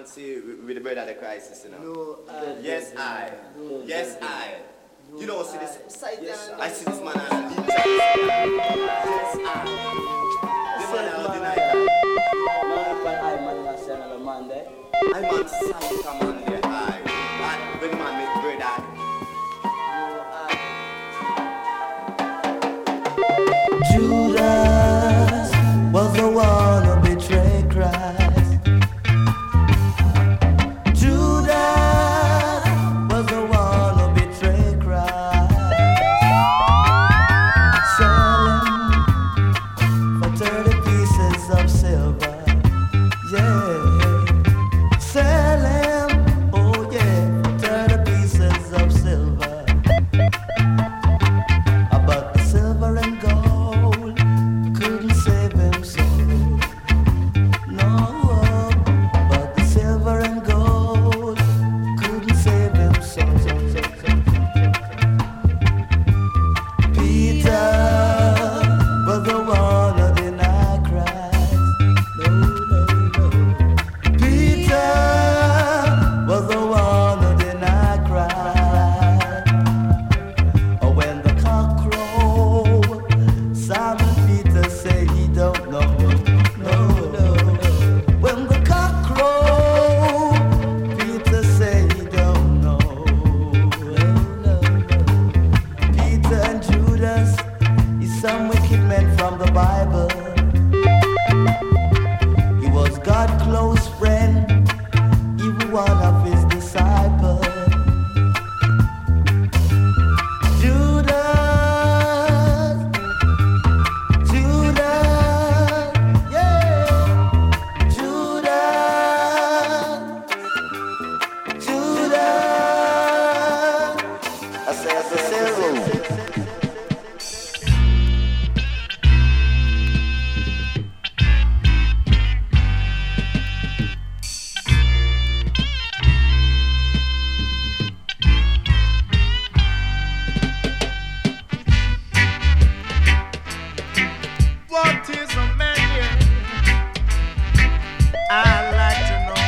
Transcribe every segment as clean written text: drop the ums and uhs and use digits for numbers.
see with the brother the crisis, you know. No, yes, I. Yes, I. You know, see this. Yes, I see this man and deep yes, I. The man will deny that. I'm on Santa Monday, I. And when the man make brother. Judas was the one who betrayed Christ. Judas was the one who betrayed Christ. Sell him for 30 pieces of silver. Yeah. Sell him, oh yeah, for 30 pieces of silver. But the silver and gold couldn't save him soul. No, but the silver and gold couldn't save him soul. Peter was the one who denied Christ. No, no, no. Peter was the one who denied Christ. Oh, when the cock crowed, Simon Peter say he don't know. No, no, no. When the cock crowed, Peter say he don't know. No, no, no. Peter and Judas is some wicked men from the Bible. He was God's close friend, even one of his disciples. Judas, Judas, yeah, Judas, Judas. I said the zero. What is a man? Yeah? I'd like to know.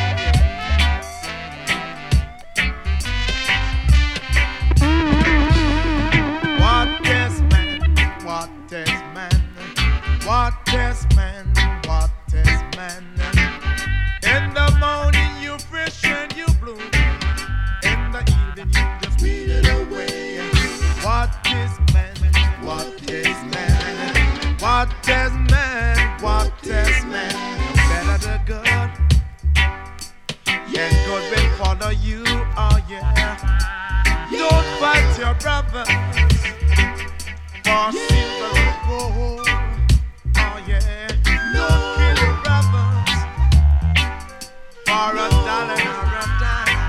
What is man? What is man? What is man? What is man? In the morning you fresh and you bloom. In the evening you just beat it away. What is man? What is man? What is man? What is man? Better the good. Yeah, good will follow you, oh yeah. Don't fight your brothers for silver and gold, oh yeah. Don't kill your brothers for $1 or a dime.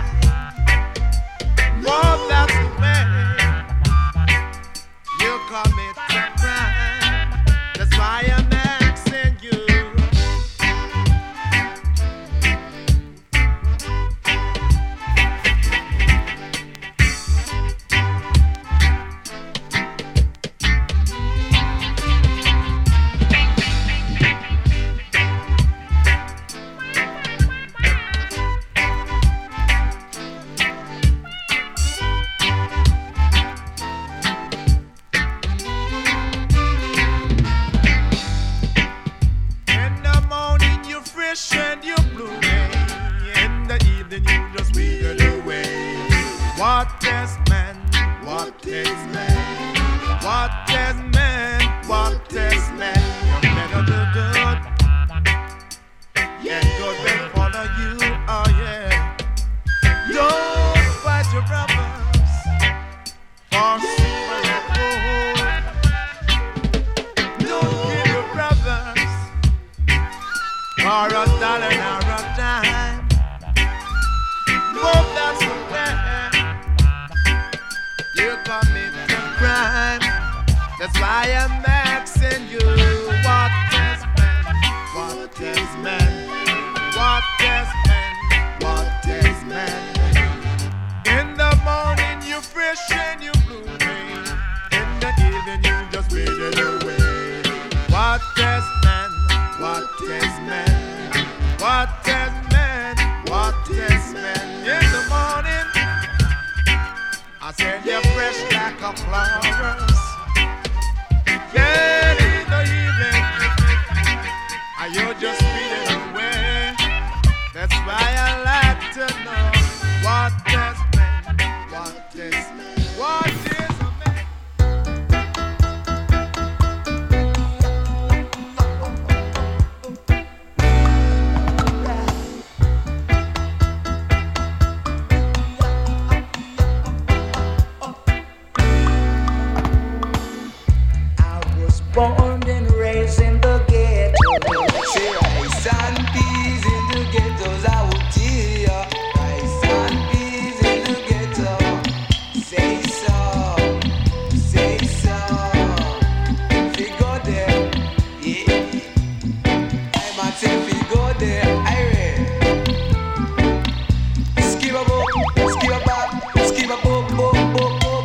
Oh, that's the man. You commit a crime. That's why I'm asking you. In the morning you fresh and you blooming. In the evening you just wither away. What is man? What is man? What is man? What is man? You better do good. Yeah, good will follow you. Oh yeah. Don't fight your brothers for silver and gold. Don't kill your brothers for $1 or a dime. Oh, that's the man. You commit a crime. That's why I'm asking you. What is man? What is man? What is man? What is man? In the morning you fresh and you blooming. In the evening you just faded away. What is man? What is man? What is man? What so glorious. Yet in the evening, and you're just feeling away. That's why I like to know what is man, what is a man. Born and raised in the ghetto. Say rice and peas in the ghettos, I will tell ya. Rice and peas in the ghetto. Say so, say so. If you go there, yeah. I might say if you go there, I read. Skip a book, skip a back, skip a book, book, book, book.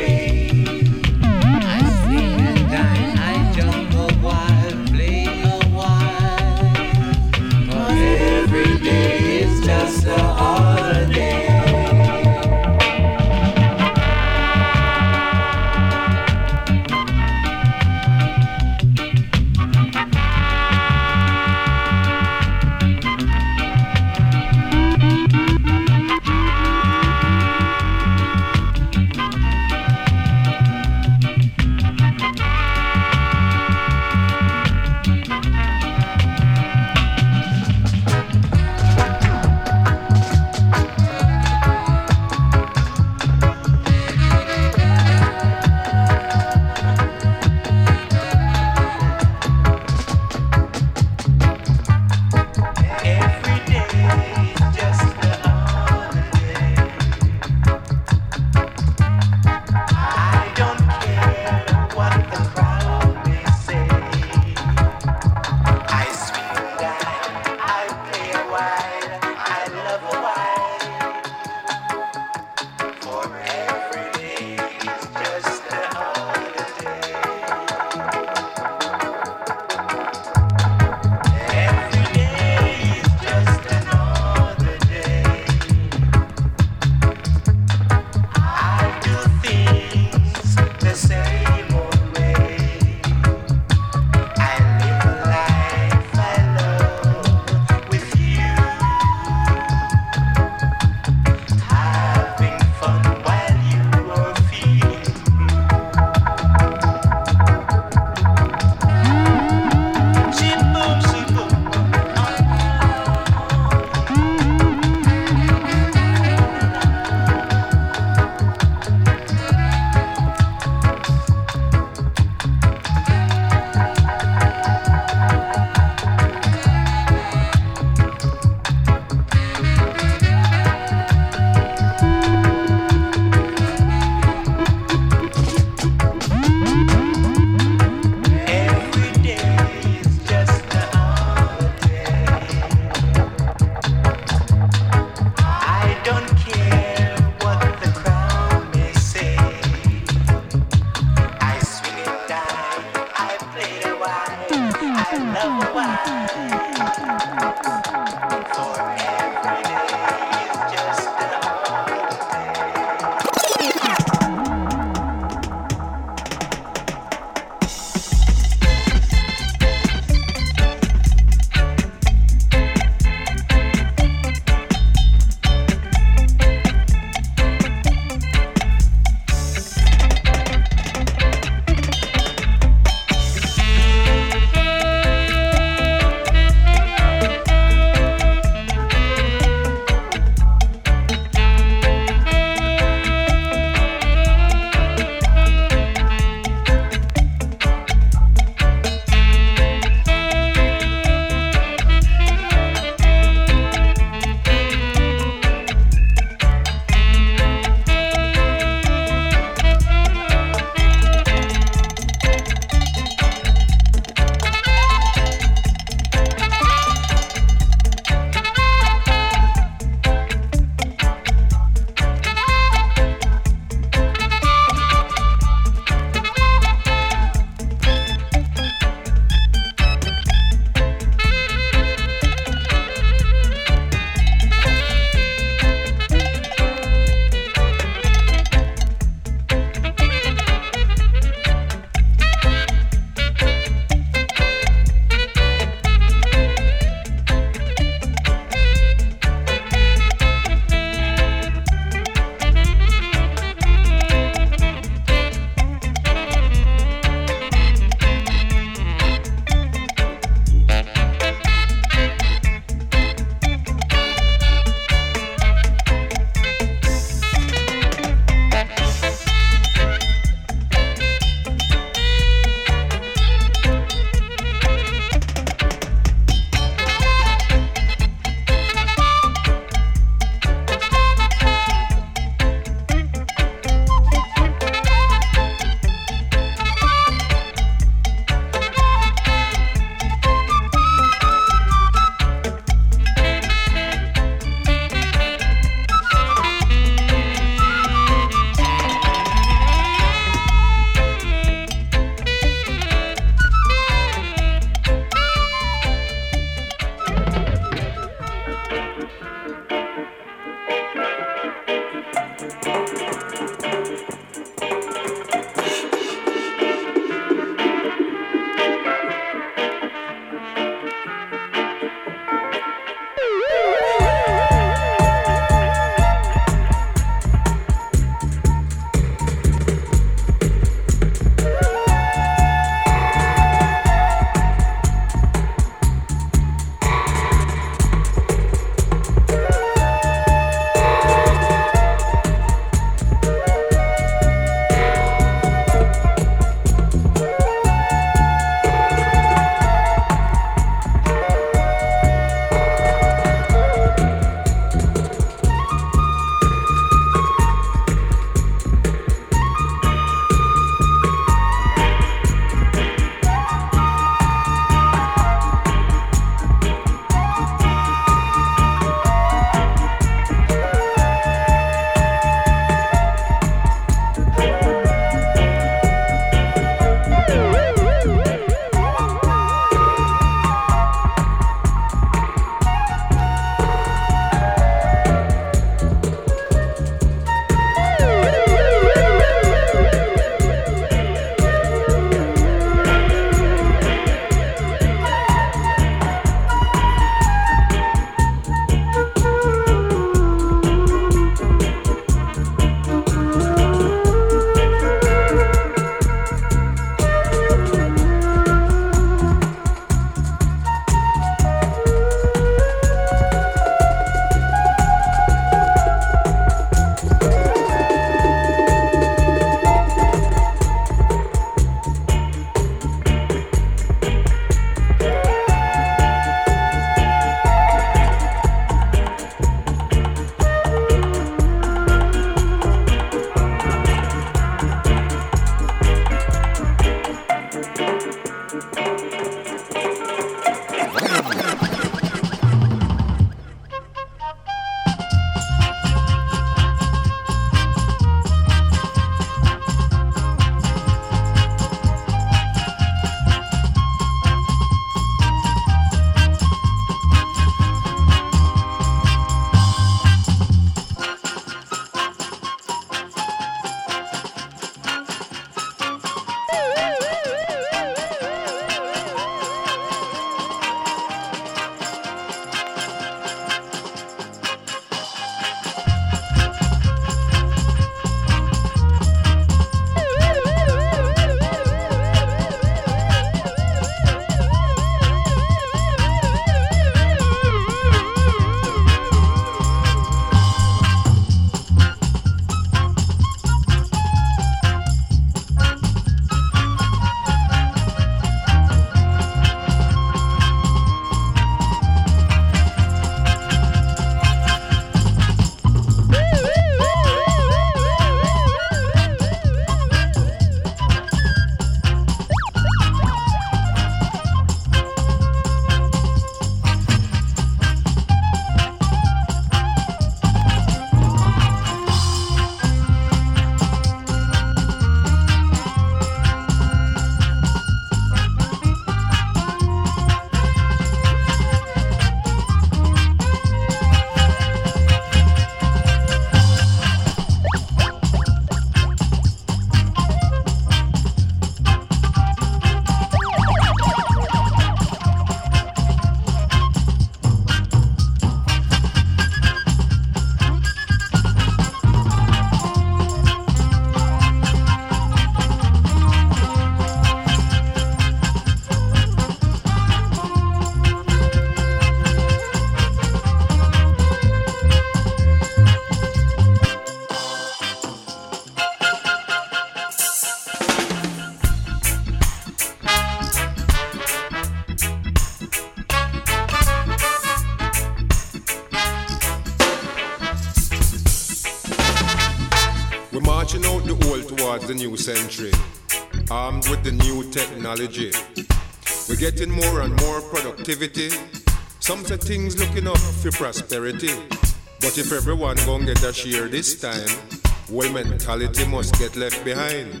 launching out the old towards the new century, armed with the new technology. We're getting more and more productivity. Some say things looking up for prosperity. But if everyone gon' get a share this time, whole mentality must get left behind.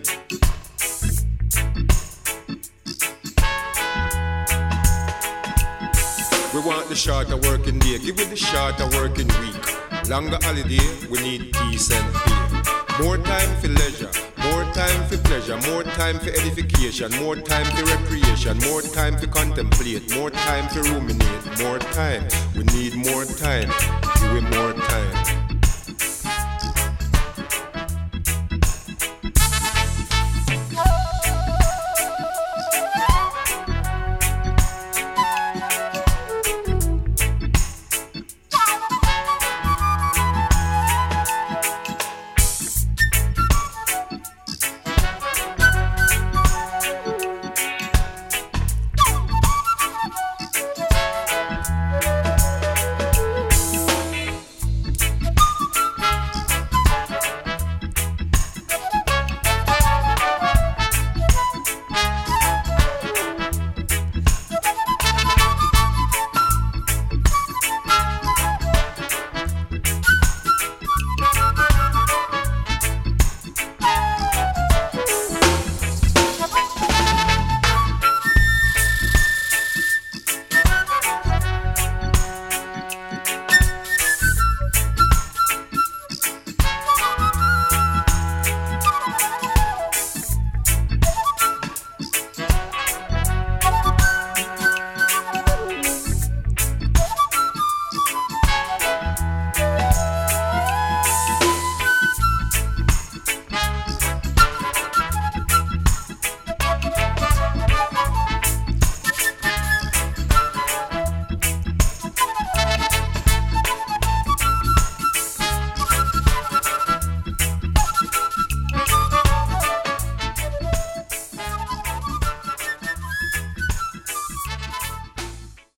We want the shorter working day, give it the shorter working week. Longer holiday, we need peace and pay. More time for leisure, more time for pleasure, more time for edification, more time for recreation, more time for contemplate, more time for ruminate, more time. We need more time, give it more time.